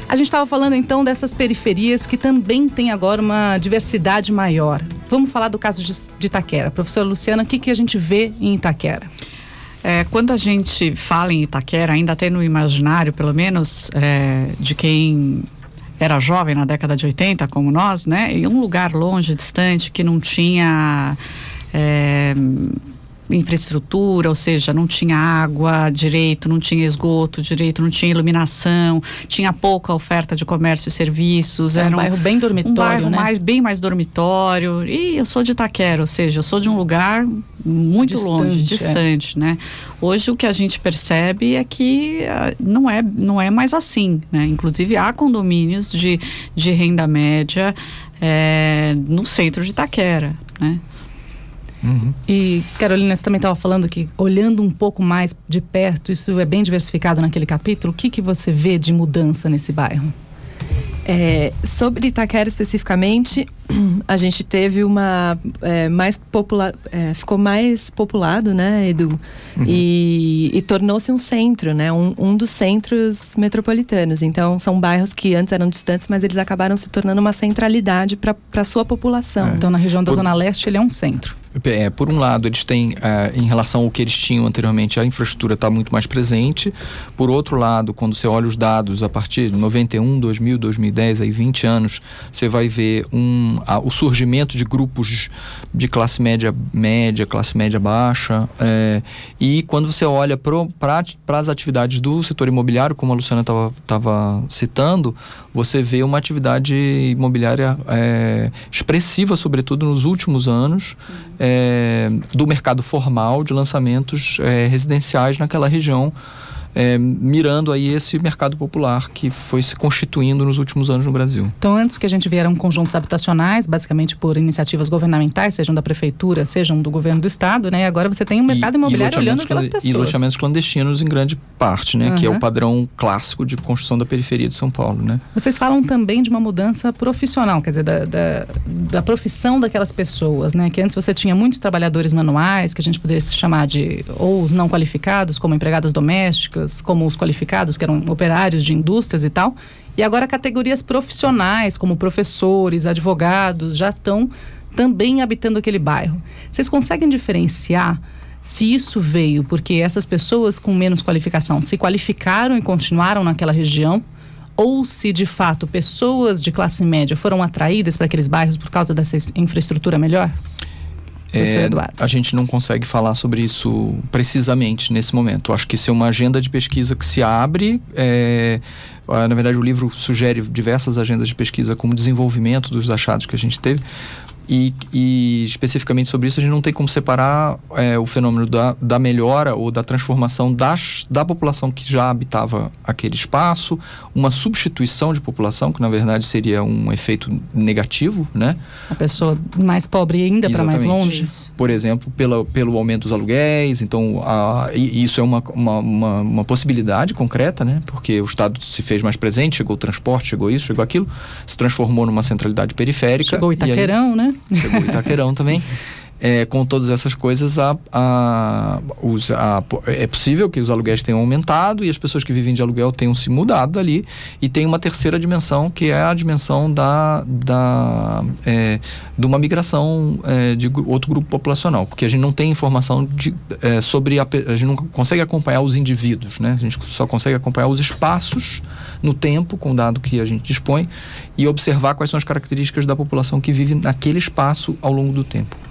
A gente estava falando então dessas periferias que também tem agora uma diversidade maior. Vamos falar do caso de Itaquera. Professora Luciana, o que a gente vê em Itaquera? Quando a gente fala em Itaquera, ainda tem no imaginário, pelo menos, de quem era jovem na década de 80, como nós, né? Em um lugar longe, distante, que não tinha infraestrutura, ou seja, não tinha água direito, não tinha esgoto direito, não tinha iluminação, tinha pouca oferta de comércio e serviços. Era um bairro bem dormitório, né? Bem mais dormitório. E eu sou de Itaquera, ou seja, eu sou de um lugar muito longe, distante, né? Hoje o que a gente percebe é que não é mais assim, né? Inclusive há condomínios de renda média no centro de Itaquera, né? Uhum. E Carolina, você também estava falando que, olhando um pouco mais de perto, isso é bem diversificado naquele capítulo. O que você vê de mudança nesse bairro? Sobre Itaquera especificamente, a gente teve ficou mais populado, né, Edu? Uhum. E tornou-se um centro, né? Um dos centros metropolitanos. Então, são bairros que antes eram distantes, mas eles acabaram se tornando uma centralidade para a sua população. Então, na região da Zona Leste, ele é um centro. Por um lado, eles têm, em relação ao que eles tinham anteriormente, a infraestrutura está muito mais presente. Por outro lado, quando você olha os dados a partir de 91, 2000, 2010, aí 20 anos, você vai ver o surgimento de grupos de classe média, classe média baixa. E quando você olha para as atividades do setor imobiliário, como a Luciana estava citando, você vê uma atividade imobiliária expressiva, sobretudo nos últimos anos, do mercado formal de lançamentos residenciais naquela região, mirando aí esse mercado popular que foi se constituindo nos últimos anos no Brasil. Então, antes que a gente vieram conjuntos habitacionais, basicamente por iniciativas governamentais, sejam da prefeitura, sejam do governo do estado, né? Agora você tem um mercado imobiliário olhando pelas pessoas. E loteamentos clandestinos em grande parte, né? Uhum. Que é o padrão clássico de construção da periferia de São Paulo, né? Vocês falam também de uma mudança profissional, quer dizer, da profissão daquelas pessoas, né? Que antes você tinha muitos trabalhadores manuais, que a gente poderia chamar de ou os não qualificados, como empregadas domésticas, como os qualificados, que eram operários de indústrias e tal, e agora categorias profissionais, como professores, advogados, já estão também habitando aquele bairro. Vocês conseguem diferenciar se isso veio porque essas pessoas com menos qualificação se qualificaram e continuaram naquela região, ou se de fato pessoas de classe média foram atraídas para aqueles bairros por causa dessa infraestrutura melhor? A gente não consegue falar sobre isso precisamente nesse momento. Acho que isso é uma agenda de pesquisa que se abre. Na verdade, o livro sugere diversas agendas de pesquisa como desenvolvimento dos achados que a gente teve. E especificamente sobre isso, a gente não tem como separar o fenômeno da melhora ou da transformação da população que já habitava aquele espaço, uma substituição de população, que na verdade seria um efeito negativo, né? A pessoa mais pobre ainda para mais longe. Por exemplo, pelo aumento dos aluguéis. Então, isso é uma possibilidade concreta, né? Porque o Estado se fez mais presente, chegou o transporte, chegou isso, chegou aquilo, se transformou numa centralidade periférica. Chegou o Itaquerão, né? Chegou o Itaquerão também. Com todas essas coisas, é possível que os aluguéis tenham aumentado e as pessoas que vivem de aluguel tenham se mudado ali. E tem uma terceira dimensão, que é a dimensão de uma migração de outro grupo populacional, porque a gente não tem informação sobre a gente não consegue acompanhar os indivíduos, né? A gente só consegue acompanhar os espaços no tempo, com o dado que a gente dispõe, e observar quais são as características da população que vive naquele espaço ao longo do tempo.